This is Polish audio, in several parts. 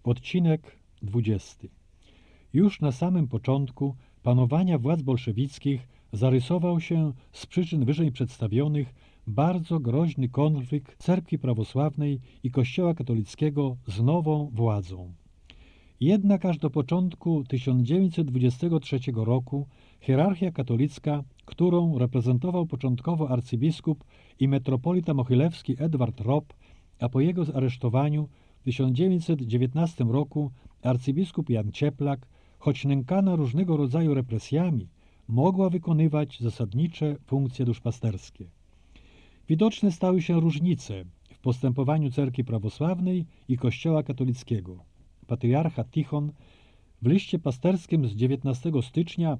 Odcinek 20. Już na samym początku panowania władz bolszewickich zarysował się z przyczyn wyżej przedstawionych bardzo groźny konflikt cerkwi prawosławnej i Kościoła katolickiego z nową władzą. Jednak aż do początku 1923 roku hierarchia katolicka, którą reprezentował początkowo arcybiskup i metropolita mochylewski Edward Ropp, a po jego zaresztowaniu w 1919 roku arcybiskup Jan Cieplak, choć nękana różnego rodzaju represjami, mogła wykonywać zasadnicze funkcje duszpasterskie. Widoczne stały się różnice w postępowaniu cerkwi prawosławnej i Kościoła katolickiego. Patriarcha Tichon w liście pasterskim z 19 stycznia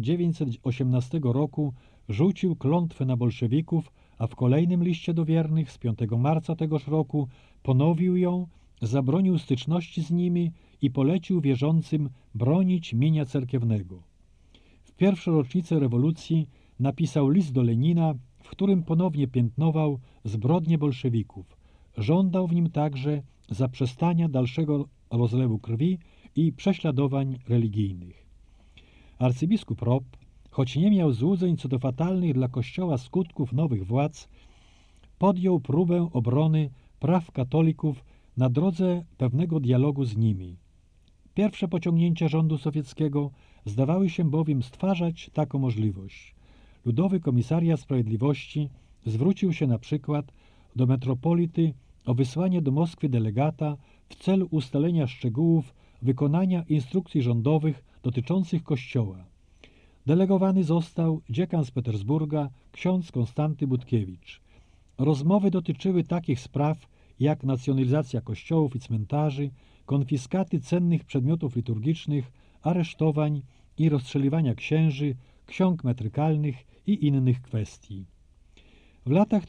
1918 roku rzucił klątwę na bolszewików, a w kolejnym liście do wiernych z 5 marca tegoż roku ponowił ją, zabronił styczności z nimi i polecił wierzącym bronić mienia cerkiewnego. W pierwszą rocznicę rewolucji napisał list do Lenina, w którym ponownie piętnował zbrodnie bolszewików. Żądał w nim także zaprzestania dalszego rozlewu krwi i prześladowań religijnych. Arcybiskup Ropp, choć nie miał złudzeń co do fatalnych dla Kościoła skutków nowych władz, podjął próbę obrony praw katolików na drodze pewnego dialogu z nimi. Pierwsze pociągnięcia rządu sowieckiego zdawały się bowiem stwarzać taką możliwość. Ludowy Komisariat Sprawiedliwości zwrócił się na przykład do metropolity o wysłanie do Moskwy delegata w celu ustalenia szczegółów wykonania instrukcji rządowych dotyczących Kościoła. Delegowany został dziekan z Petersburga, ksiądz Konstanty Budkiewicz. Rozmowy dotyczyły takich spraw jak nacjonalizacja kościołów i cmentarzy, konfiskaty cennych przedmiotów liturgicznych, aresztowań i rozstrzeliwania księży, ksiąg metrykalnych i innych kwestii. W latach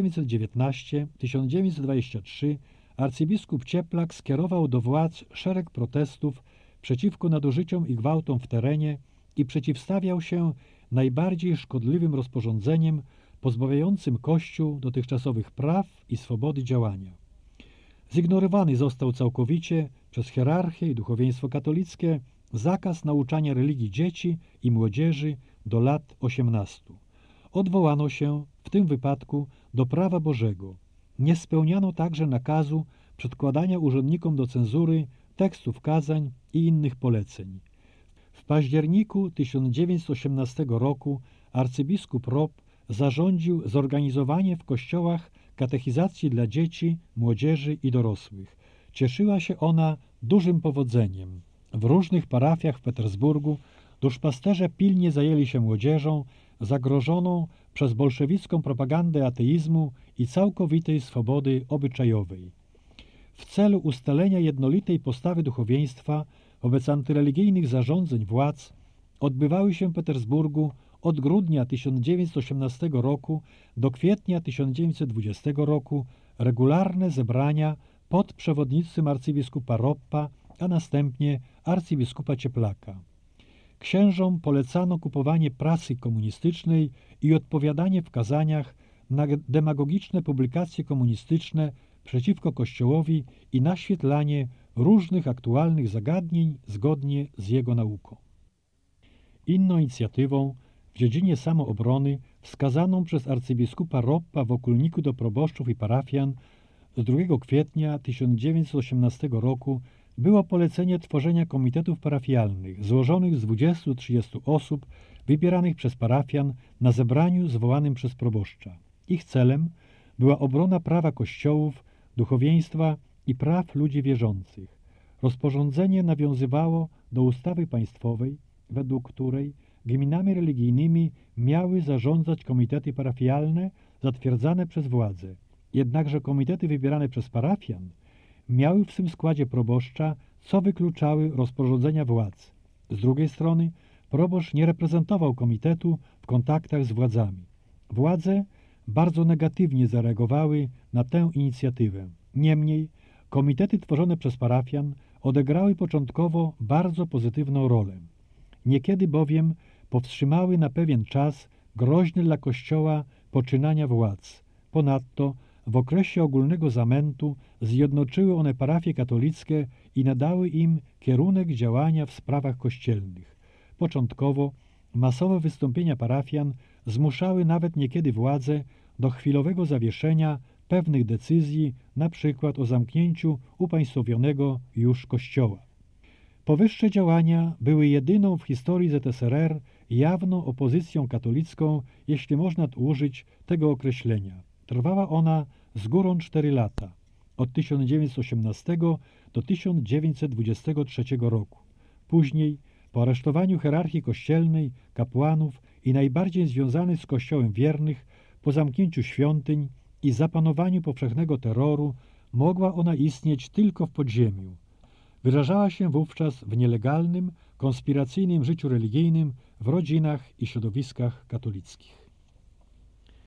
1919-1923 arcybiskup Cieplak skierował do władz szereg protestów przeciwko nadużyciom i gwałtom w terenie i przeciwstawiał się najbardziej szkodliwym rozporządzeniem pozbawiającym Kościół dotychczasowych praw i swobody działania. Zignorowany został całkowicie przez hierarchię i duchowieństwo katolickie zakaz nauczania religii dzieci i młodzieży do lat 18. Odwołano się w tym wypadku do prawa Bożego. Nie spełniano także nakazu przedkładania urzędnikom do cenzury tekstów kazań i innych poleceń. W październiku 1918 roku arcybiskup Ropp zarządził zorganizowanie w kościołach katechizacji dla dzieci, młodzieży i dorosłych. Cieszyła się ona dużym powodzeniem. W różnych parafiach w Petersburgu duszpasterze pilnie zajęli się młodzieżą zagrożoną przez bolszewicką propagandę ateizmu i całkowitej swobody obyczajowej. W celu ustalenia jednolitej postawy duchowieństwa wobec antyreligijnych zarządzeń władz odbywały się w Petersburgu od grudnia 1918 roku do kwietnia 1920 roku regularne zebrania pod przewodnictwem arcybiskupa Roppa, a następnie arcybiskupa Cieplaka. Księżom polecano kupowanie prasy komunistycznej i odpowiadanie w kazaniach na demagogiczne publikacje komunistyczne przeciwko Kościołowi i naświetlanie różnych aktualnych zagadnień zgodnie z jego nauką. Inną inicjatywą w dziedzinie samoobrony wskazaną przez arcybiskupa Roppa w okulniku do proboszczów i parafian z 2 kwietnia 1918 roku było polecenie tworzenia komitetów parafialnych złożonych z 20-30 osób wybieranych przez parafian na zebraniu zwołanym przez proboszcza. Ich celem była obrona prawa kościołów, duchowieństwa i praw ludzi wierzących. Rozporządzenie nawiązywało do ustawy państwowej, według której gminami religijnymi miały zarządzać komitety parafialne zatwierdzane przez władze. Jednakże komitety wybierane przez parafian miały w swym składzie proboszcza, co wykluczały rozporządzenia władz. Z drugiej strony proboszcz nie reprezentował komitetu w kontaktach z władzami. Władze bardzo negatywnie zareagowały na tę inicjatywę. Niemniej komitety tworzone przez parafian odegrały początkowo bardzo pozytywną rolę. Niekiedy bowiem powstrzymały na pewien czas groźne dla Kościoła poczynania władz. Ponadto w okresie ogólnego zamętu zjednoczyły one parafie katolickie i nadały im kierunek działania w sprawach kościelnych. Początkowo masowe wystąpienia parafian zmuszały nawet niekiedy władze do chwilowego zawieszenia pewnych decyzji, na przykład o zamknięciu upaństwowionego już kościoła. Powyższe działania były jedyną w historii ZSRR jawną opozycją katolicką, jeśli można użyć tego określenia. Trwała ona z górą 4 lata, od 1918 do 1923 roku. Później, po aresztowaniu hierarchii kościelnej, kapłanów i najbardziej związanych z Kościołem wiernych, po zamknięciu świątyń i zapanowaniu powszechnego terroru, mogła ona istnieć tylko w podziemiu. Wyrażała się wówczas w nielegalnym, konspiracyjnym życiu religijnym w rodzinach i środowiskach katolickich.